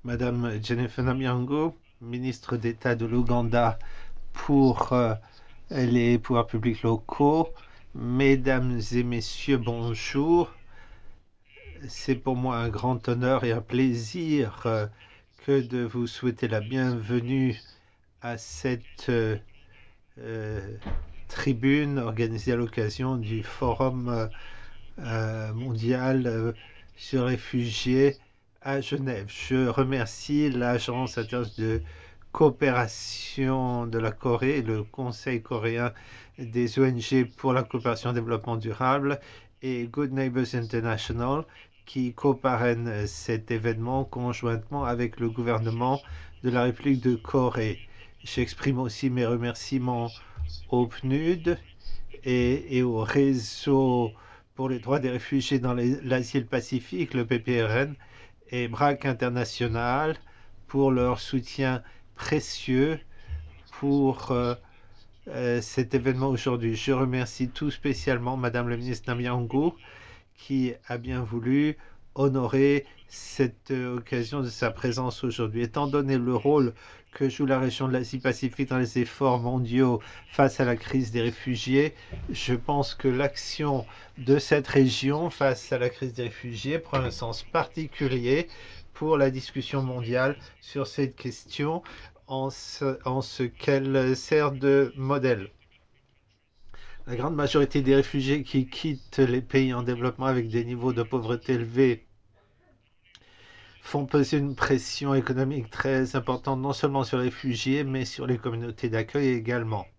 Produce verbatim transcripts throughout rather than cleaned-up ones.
Madame Jennifer Namyango, ministre d'État de l'Ouganda pour euh, les pouvoirs publics locaux. Mesdames et messieurs, bonjour. C'est pour moi un grand honneur et un plaisir euh, que de vous souhaiter la bienvenue à cette euh, euh, tribune organisée à l'occasion du Forum euh, mondial euh, sur les réfugiés à Genève. Je remercie l'Agence internationale de coopération de la Corée, le Conseil coréen des O N G pour la coopération et le développement durable et Good Neighbors International qui coparrainent cet événement conjointement avec le gouvernement de la République de Corée. J'exprime aussi mes remerciements au P N U D et, et au réseau pour les droits des réfugiés dans l'Asie et le Pacifique, le P P R N, et B R A C International pour leur soutien précieux pour euh, euh, cet événement aujourd'hui. Je remercie tout spécialement Madame le ministre Namyango qui a bien voulu honorer cette occasion de sa présence aujourd'hui. Étant donné le rôle que joue la région de l'Asie-Pacifique dans les efforts mondiaux face à la crise des réfugiés, je pense que l'action de cette région face à la crise des réfugiés prend un sens particulier pour la discussion mondiale sur cette question en ce, en ce qu'elle sert de modèle. La grande majorité des réfugiés qui quittent les pays en développement avec des niveaux de pauvreté élevés font peser une pression économique très importante non seulement sur les réfugiés, mais sur les communautés d'accueil également.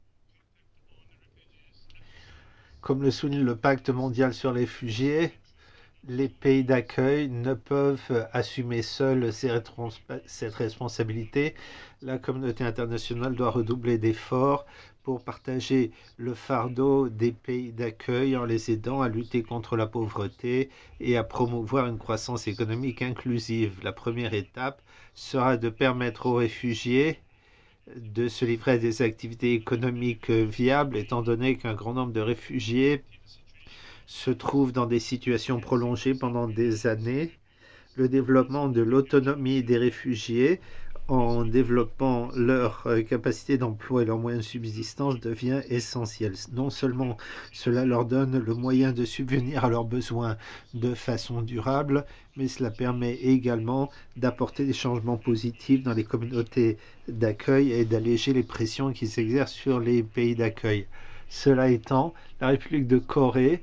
Comme le souligne le Pacte mondial sur les réfugiés, les pays d'accueil ne peuvent assumer seuls cette responsabilité. La communauté internationale doit redoubler d'efforts pour partager le fardeau des pays d'accueil en les aidant à lutter contre la pauvreté et à promouvoir une croissance économique inclusive. La première étape sera de permettre aux réfugiés de se livrer à des activités économiques viables, étant donné qu'un grand nombre de réfugiés se trouvent dans des situations prolongées pendant des années. Le développement de l'autonomie des réfugiés en développant leur capacité d'emploi et leurs moyens de subsistance devient essentiel. Non seulement cela leur donne le moyen de subvenir à leurs besoins de façon durable, mais cela permet également d'apporter des changements positifs dans les communautés d'accueil et d'alléger les pressions qui s'exercent sur les pays d'accueil. Cela étant, la République de Corée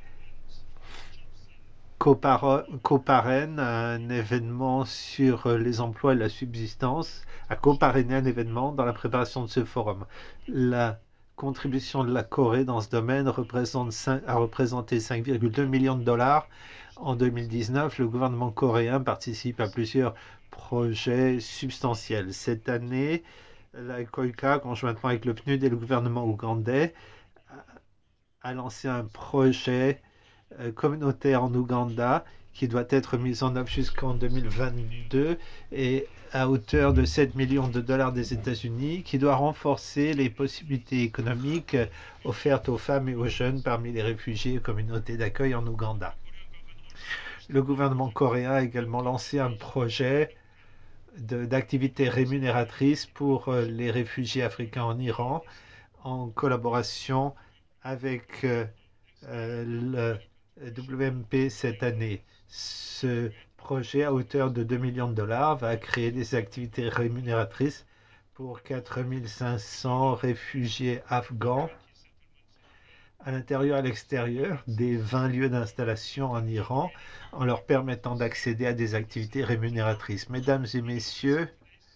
coparraine un événement sur les emplois et la subsistance, a coparrainé un événement dans la préparation de ce forum. La contribution de la Corée dans ce domaine représente cinq, a représenté cinq virgule deux millions de dollars. En deux mille dix-neuf, le gouvernement coréen participe à plusieurs projets substantiels. Cette année, la COICA, conjointement avec le P N U D et le gouvernement ougandais, a lancé un projet communautaire en Ouganda qui doit être mise en œuvre jusqu'en deux mille vingt-deux et à hauteur de sept millions de dollars des États-Unis, qui doit renforcer les possibilités économiques offertes aux femmes et aux jeunes parmi les réfugiés et communautés d'accueil en Ouganda. Le gouvernement coréen a également lancé un projet d'activités rémunératrices pour les réfugiés africains en Iran en collaboration avec euh, le W M P cette année. Ce projet à hauteur de deux millions de dollars va créer des activités rémunératrices pour quatre mille cinq cents réfugiés afghans à l'intérieur et à l'extérieur des vingt lieux d'installation en Iran en leur permettant d'accéder à des activités rémunératrices. Mesdames et messieurs,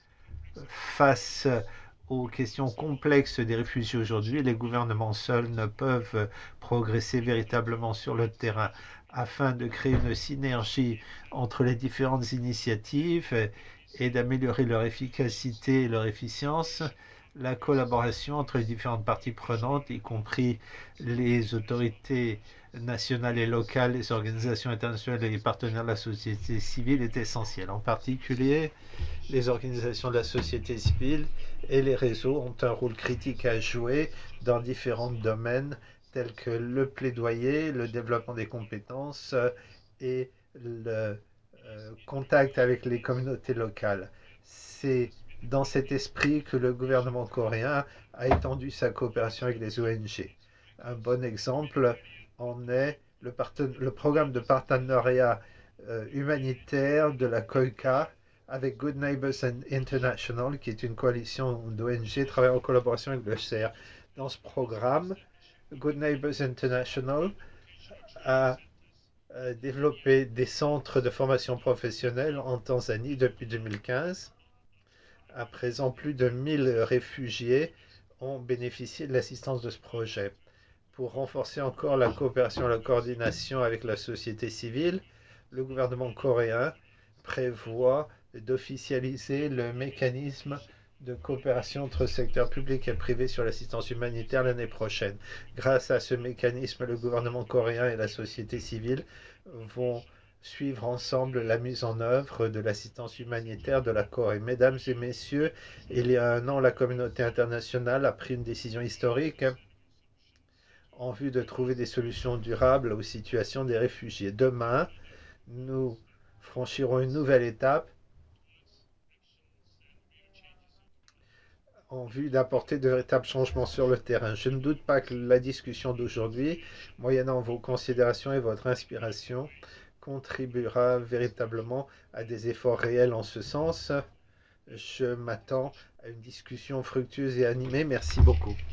face aux questions complexes des réfugiés aujourd'hui, les gouvernements seuls ne peuvent progresser véritablement sur le terrain. Afin de créer une synergie entre les différentes initiatives et d'améliorer leur efficacité et leur efficience, la collaboration entre les différentes parties prenantes, y compris les autorités nationales et locales, les organisations internationales et les partenaires de la société civile est essentielle. En particulier, les organisations de la société civile et les réseaux ont un rôle critique à jouer dans différents domaines tels que le plaidoyer, le développement des compétences et le euh, contact avec les communautés locales. C'est dans cet esprit que le gouvernement coréen a étendu sa coopération avec les O N G. Un bon exemple en est le, le programme de partenariat euh, humanitaire de la COICA avec Good Neighbors International, qui est une coalition d'O N G travaillant en collaboration avec le H C R. Dans ce programme, Good Neighbors International a euh, développé des centres de formation professionnelle en Tanzanie depuis deux mille quinze. À présent, plus de mille réfugiés ont bénéficié de l'assistance de ce projet. Pour renforcer encore la coopération et la coordination avec la société civile, le gouvernement coréen prévoit d'officialiser le mécanisme de coopération entre secteur public et privé sur l'assistance humanitaire l'année prochaine. Grâce à ce mécanisme, le gouvernement coréen et la société civile vont suivre ensemble la mise en œuvre de l'assistance humanitaire de la Corée. Mesdames et messieurs, il y a un an, la communauté internationale a pris une décision historique en vue de trouver des solutions durables aux situations des réfugiés. Demain, nous franchirons une nouvelle étape en vue d'apporter de véritables changements sur le terrain. Je ne doute pas que la discussion d'aujourd'hui, moyennant vos considérations et votre inspiration, contribuera véritablement à des efforts réels en ce sens. Je m'attends à une discussion fructueuse et animée. Merci beaucoup.